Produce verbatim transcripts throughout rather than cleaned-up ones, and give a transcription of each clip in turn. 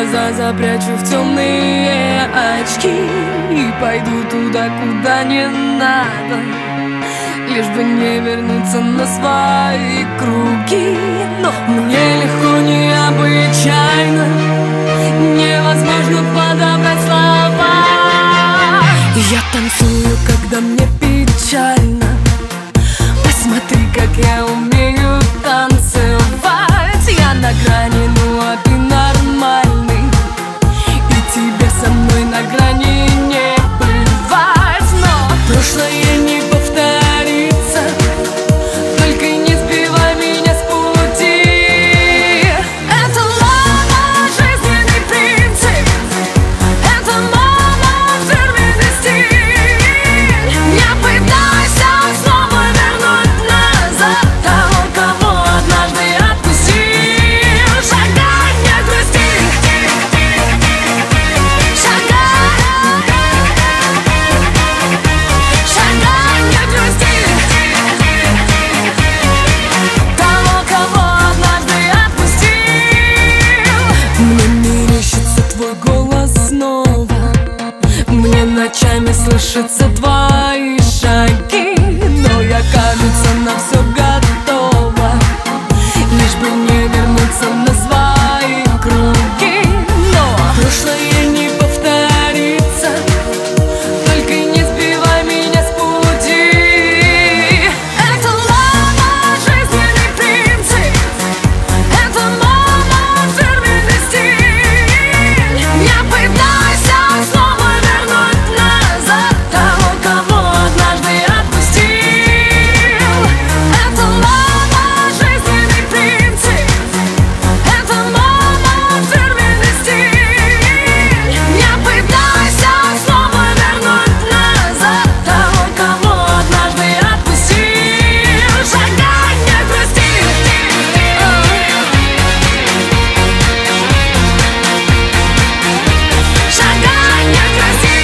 глаза запрячу в темные очки и пойду туда, куда не надо, лишь бы не вернуться на свои круги. Но мне легко, необычайно, невозможно подобрать слова. Я танцую, когда мне печально. Посмотри, как я умею танцевать. Я на грани, ну а ты нормальный, и тебе со мной на грани не бывать. Но прошлое не повторится, только не сбивай меня с пути. Это мой жизненный принцип, это мой фирменный стиль. Я пытаюсь снова вернуть назад того, кого однажды отпустил. Шагай, не грусти, шагай, шагай, не грусти того, кого однажды отпустил. Мне мерещится твой голос снова, мне ночами слышатся твои шаги, но я, кажется, на все готова, лишь бы не вернуться на свои круги. Но прошлое не повторится, только не сбивай меня с пути. Это мой жизненный принцип, это мой фирменный стиль. Я пытаюсь снова вернуть назад того, кого однажды отпустил. Это мой жизненный принцип, это мой фирменный стиль. Я пытаюсь снова вернуть назад того, кого однажды отпустил. Шагай, не грусти, шагай, не грусти,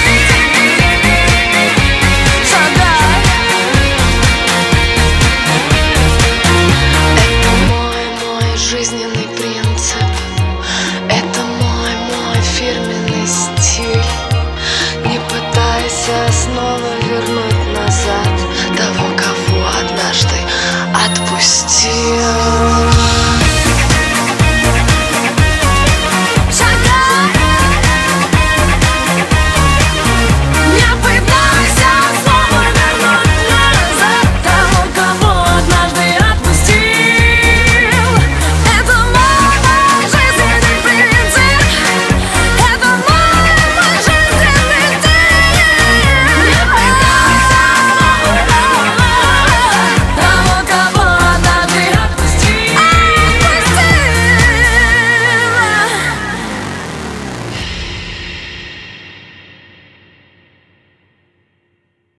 шагай. Это мой, мой жизненный принцип, это мой, мой фирменный стиль. Не пытайся снова вернуть назад того, кого однажды отпустил.